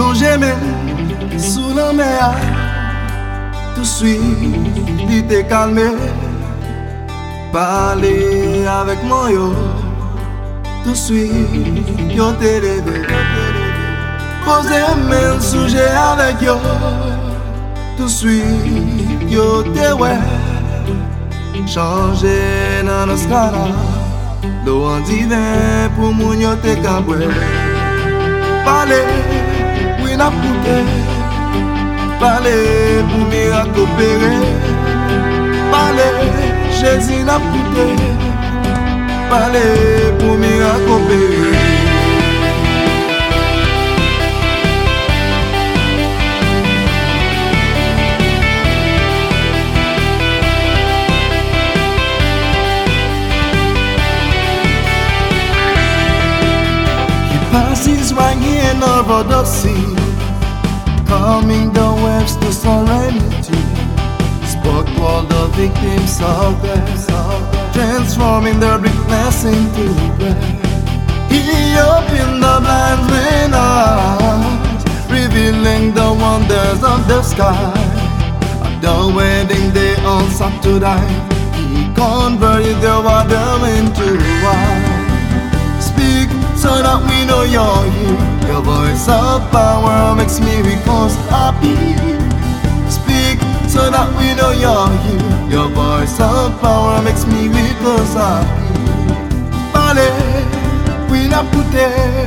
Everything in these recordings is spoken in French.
j'aimais sous la mer, tout de suite il t'est calmé. Parler avec moi yo, tout de suite yo t'es levé. Poser mes sujets avec yo, tout de suite yo t'es ouais. Changer dans nos scala, l'eau en divin pour moun yo t'es caboué. Parler, oui n'a pouté. Parler pour miracle opéré. Parler, Jésus n'a pouté. Parler pour miracle opéré. Passes swinging over the sea, calming the waves to serenity. Spoke to all the victims of death, transforming their weakness into breath. He opened the blind man's eyes, revealing the wonders of the sky. On the wedding day on Saturday, he converted the water into wine. Speak so that we know you're here. Your voice of power makes miracles happy. Speak so that we know you're here. Your voice of power makes miracles happy. Parlez, oui n'a pouté.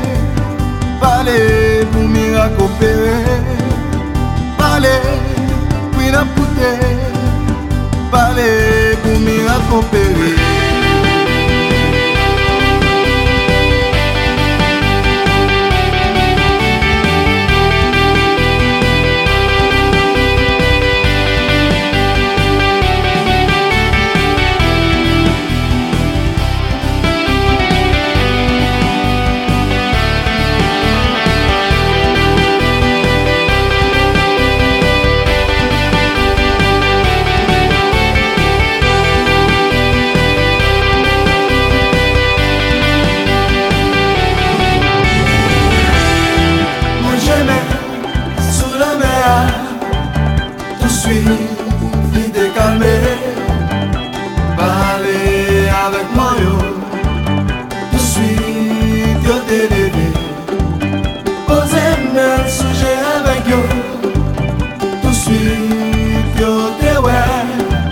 Parlez pour miracle opéré. Parlez, oui n'a pouté. Parlez pour miracle opéré. Il t'est calmé. Parler avec moi yo, tout de suite yo t'es levé. Poser mes sujets avec yo, tout de suite yo t'es ouais.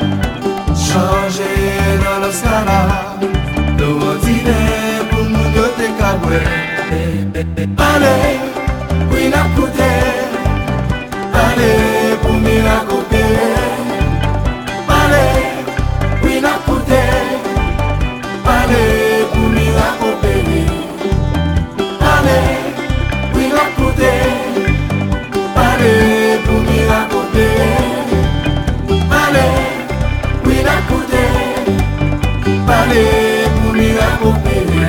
Changer dans le scala, l'eau divin pour nous yo t'es caboué. Parler, oui n'a coûté. Parler pour miracle opéré. Parler, oui n'a coûté. Parler pour miracle opéré. Parler, oui n'a coûté. Parler pour miracle opéré. Parler, oui n'a coûté. Parler pour miracle opéré.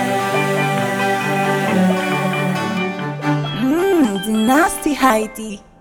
Nasty Heidi.